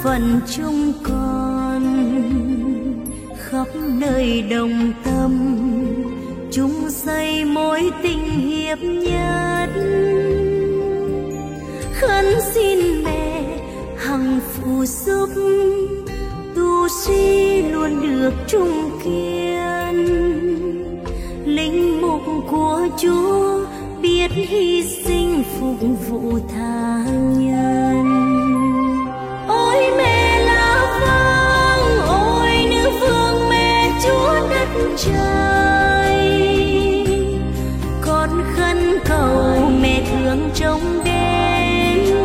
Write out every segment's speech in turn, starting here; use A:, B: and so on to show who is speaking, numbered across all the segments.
A: phận chúng con, khắp nơi đồng tâm chung xây mối tình hiệp nhất. Khấn xin mẹ hằng phù giúp tu sĩ luôn được trung kiên, linh mục của Chúa biết hy sinh phục vụ tha nhân. Ôi mẹ La Vang, ôi nữ vương mẹ Chúa đất trời, con khấn cầu mẹ thương trông đến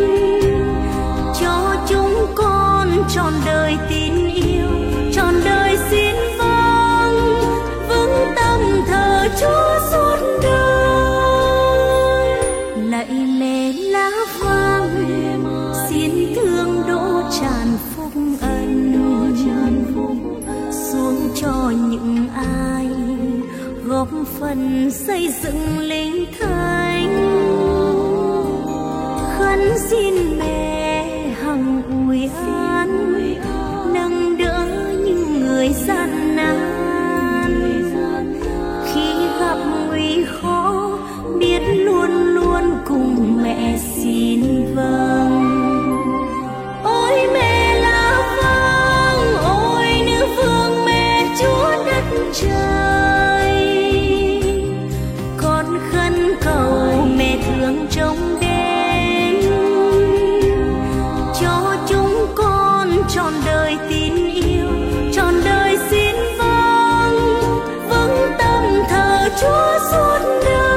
A: cho chúng con trọn đời tin yêu, trọn đời xin vâng vững tâm thờ Chúa suốt đời. Lạy mẹ La Vang, xin thương đổ tràn phúc ân xuống cho những ai góp phần xây dựng linh thánh. Khấn xin mẹ hằng ủi an nâng đỡ những người gian nan, khi gặp nguy khó biết luôn luôn cùng mẹ xin vâng. Ôi mẹ La Vang, ôi nữ vương mẹ Chúa đất trời, con khấn cầu mẹ thương trông đến cho chúng con trọn đời tin yêu, trọn đời xin vâng vững tâm thờ Chúa suốt đời.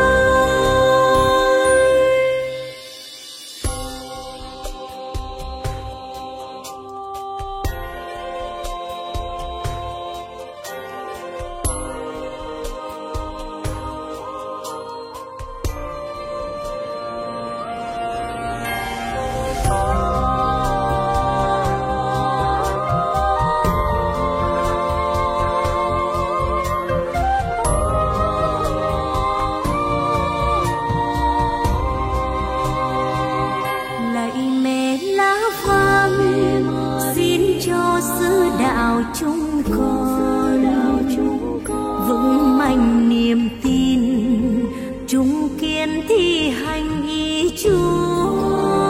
A: Chúng con vững mạnh niềm tin, trung kiên thi hành ý Chúa.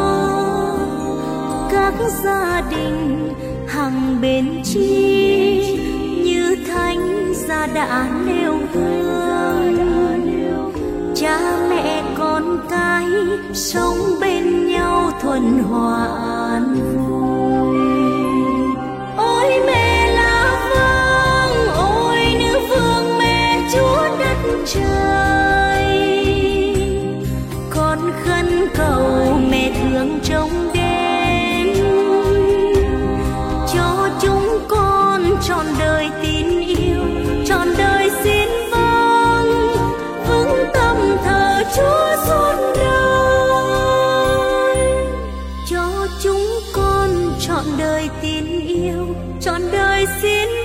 A: Các gia đình hằng bền chi như thánh giá đã nêu gương, cha mẹ con cái sống bên nhau thuần hòa an vui. Ôi mẹ La Vang, ôi nữ vương mẹ Chúa đất trời, con khấn cầu mẹ thương trông đến cho chúng con trọn đời tin yêu, trọn đời xin vâng vững tâm thờ Chúa suốt đời, cho chúng con trọn đời tin yêu, trọn đời xin